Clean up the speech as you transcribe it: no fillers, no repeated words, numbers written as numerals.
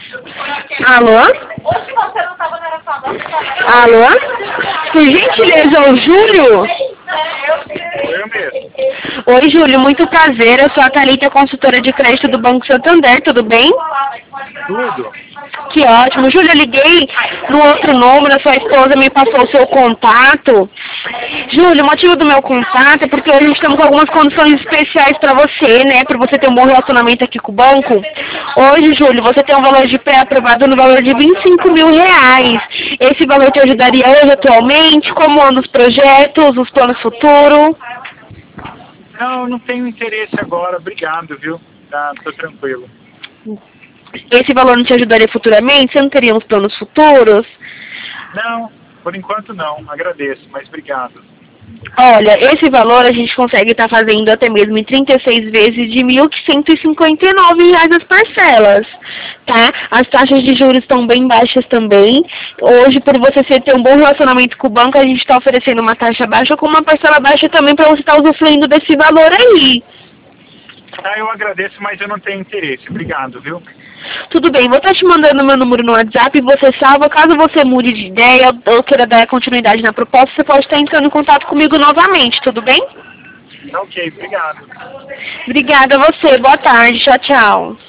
Alô? Alô? Por gentileza, o Júlio? Eu mesmo. Oi, Júlio, muito prazer. Eu sou a Thalita, consultora de crédito do Banco Santander, tudo bem? Tudo? Que ótimo. Júlio, eu liguei no outro número, a sua esposa me passou o seu contato. Júlio, o motivo do meu contato é porque hoje a gente estamos com algumas condições especiais para você, né? Para você ter um bom relacionamento aqui com o banco. Hoje, Júlio, você tem um valor de pré-aprovado no valor de R$ 25.000. Esse valor te ajudaria hoje atualmente? Como andam os projetos, os planos futuros? Não tenho interesse agora, obrigado, viu? Tô tranquilo. Esse valor não te ajudaria futuramente? Você não teria uns planos futuros? Não, por enquanto não, agradeço, mas obrigado. Olha, esse valor a gente consegue estar fazendo até mesmo em 36 vezes de R$ 1.159 as parcelas, tá? As taxas de juros estão bem baixas também. Hoje, por você ter um bom relacionamento com o banco, a gente está oferecendo uma taxa baixa com uma parcela baixa também para você estar usufruindo desse valor aí. Eu agradeço, mas eu não tenho interesse, obrigado, viu? Tudo bem, vou estar te mandando meu número no WhatsApp, você salva. Caso você mude de ideia ou queira dar continuidade na proposta, você pode estar entrando em contato comigo novamente, tudo bem? Ok, obrigado. Obrigada a você, boa tarde, tchau, tchau.